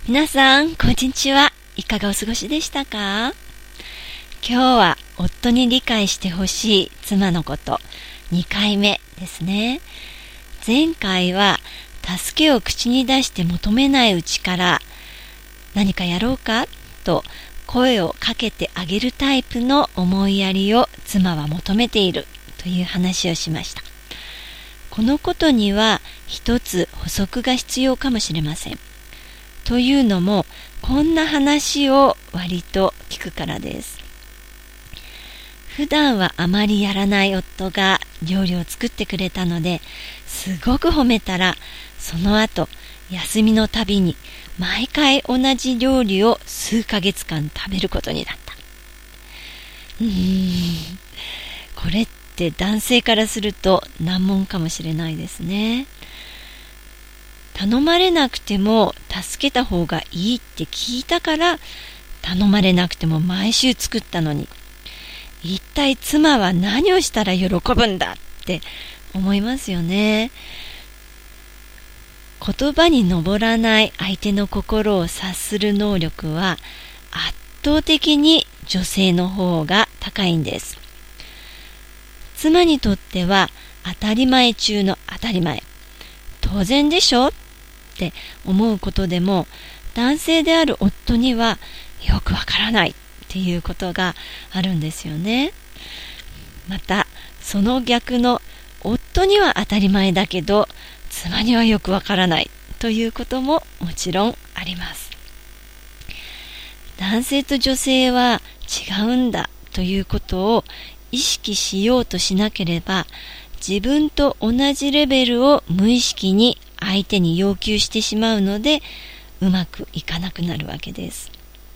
皆さん、こんにちは。いかがお過ごしでしたか？今日は夫に理解してほしい妻のこと2回目ですね。前回は助けを口に出して求めないうちから何かやろうかと声をかけてあげるタイプの思いやりを妻は求めているという話をしました。このことには一つ補足が必要かもしれません。というのも、こんな話を割と聞くからです。普段はあまりやらない夫が料理を作ってくれたので、すごく褒めたら、その後、休みのたびに毎回同じ料理を数ヶ月間食べることになった。これって男性からすると難問かもしれないですね。頼まれなくても助けた方がいいって聞いたから頼まれなくても毎週作ったのに、一体妻は何をしたら喜ぶんだって思いますよね。言葉に上らない相手の心を察する能力は圧倒的に女性の方が高いんです。妻にとっては当たり前中の当たり前、当然でしょって思うことでも、男性である夫にはよくわからないっていうことがあるんですよね。またその逆の、夫には当たり前だけど妻にはよくわからないということももちろんあります。男性と女性は違うんだということを意識しようとしなければ、自分と同じレベルを無意識に相手に要求してしまうので、うまくいかなくなるわけです。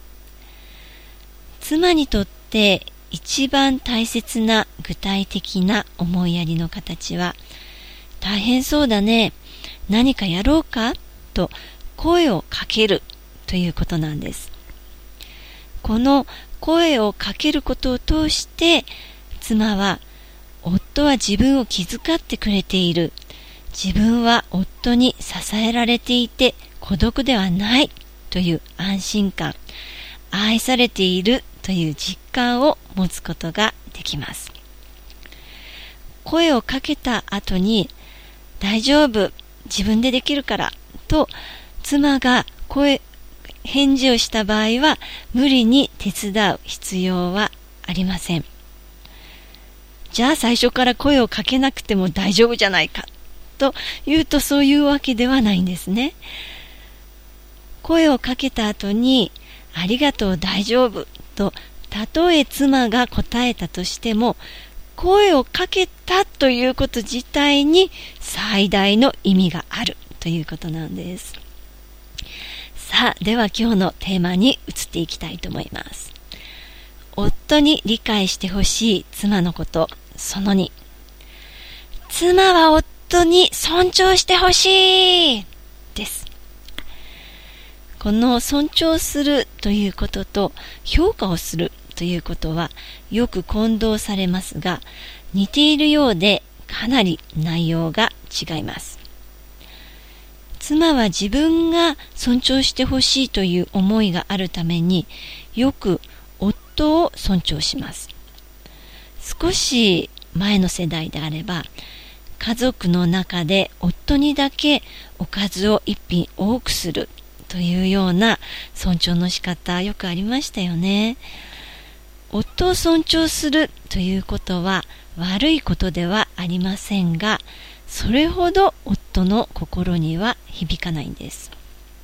妻にとって一番大切な具体的な思いやりの形は、大変そうだね、何かやろうかと声をかけるということなんです。この声をかけることを通して、妻は夫は自分を気遣ってくれている、自分は夫に支えられていて孤独ではないという安心感、愛されているという実感を持つことができます。声をかけた後に、大丈夫、自分でできるからと妻が返事をした場合は、無理に手伝う必要はありません。じゃあ最初から声をかけなくても大丈夫じゃないかというと、そういうわけではないんですね。声をかけた後に、ありがとう、大丈夫とたとえ妻が答えたとしても、声をかけたということ自体に最大の意味があるということなんです。さあ、では今日のテーマに移っていきたいと思います。夫に理解してほしい妻のこと、その2。妻は夫に尊重してほしいです。この尊重するということと評価をするということはよく混同されますが、似ているようでかなり内容が違います。妻は自分が尊重してほしいという思いがあるために、よく夫を尊重します。少し前の世代であれば、家族の中で夫にだけおかずを一品多くするというような尊重の仕方、よくありましたよね。夫を尊重するということは悪いことではありませんが、それほど夫の心には響かないんです。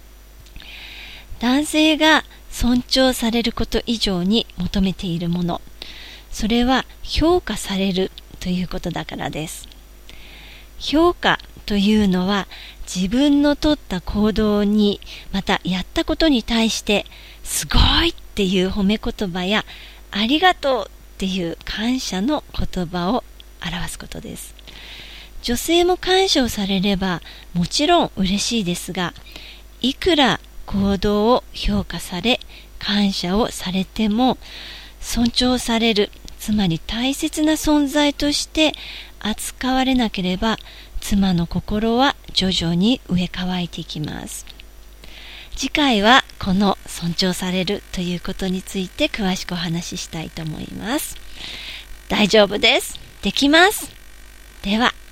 男性が尊重されること以上に求めているもの、それは評価されるということだからです。評価というのは、自分の取った行動に、またやったことに対してすごいっていう褒め言葉や、ありがとうっていう感謝の言葉を表すことです。女性も感謝をされればもちろん嬉しいですが、いくら行動を評価され感謝をされても、尊重される、つまり大切な存在として扱われなければ、妻の心は徐々に植え替えていきます。 次回はこの尊重されるということについて詳しくお話ししたいと思います。大丈夫です。できます。では。